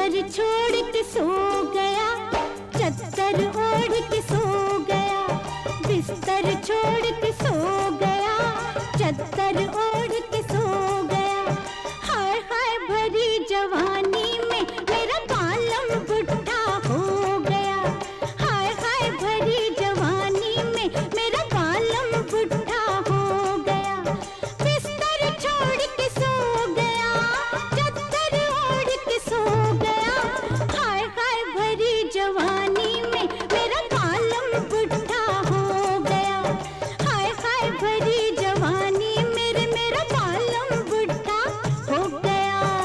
चद्दर छोड़ के सो गया, चद्दर ओढ़ के सो गया, बिस्तर छोड़ के सो गया, चद्दर ओढ़ के सो गया। हाय हाय भरी जवानी में मेरा बालम बुढ़ा हो गया, हाय हाय भरी जवानी में मेरा बालम बुढ़ा हो गया। बिस्तर छोड़ के सो गया, चद्दर ओढ़ के सो गया, हाय हाय भरी जवानी में मेरा बालम बुढ़ा हो गया, हाय हाय भरी जवानी मेरा बालम बुढ़ा हो गया।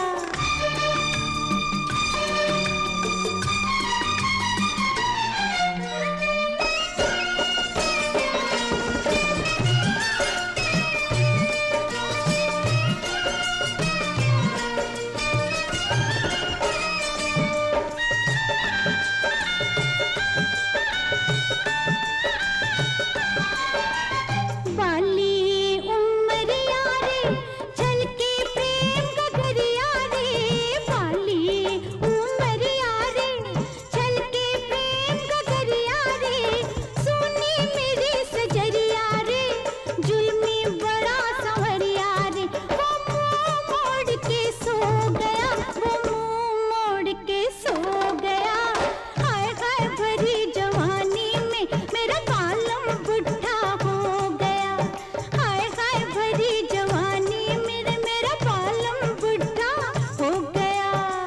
बाली उमरिया रे छलके प्रेम का दरिया रे, बाली उमरिया रे छलके प्रेम का दरिया रे, सुनी मेरी सजरिया रे जुल्मी बड़ा संवरिया रे। वो मुंह मोड़ के सो गया, वो मुंह मोड़ के सो गया, हाय हाय भरी जवानी में मेरा बालम बुढ़ा हो गया, हाय हाय भरी जवानी मेरा बालम बुढ़ा हो गया।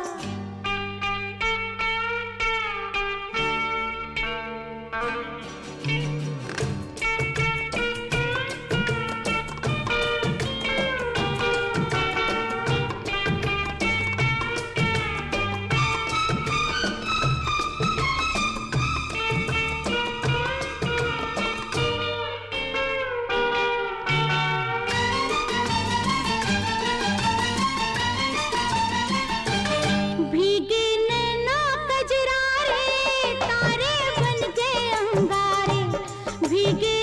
भीगे नैना कजरा रे तारे बन गए अंगारे, भीगे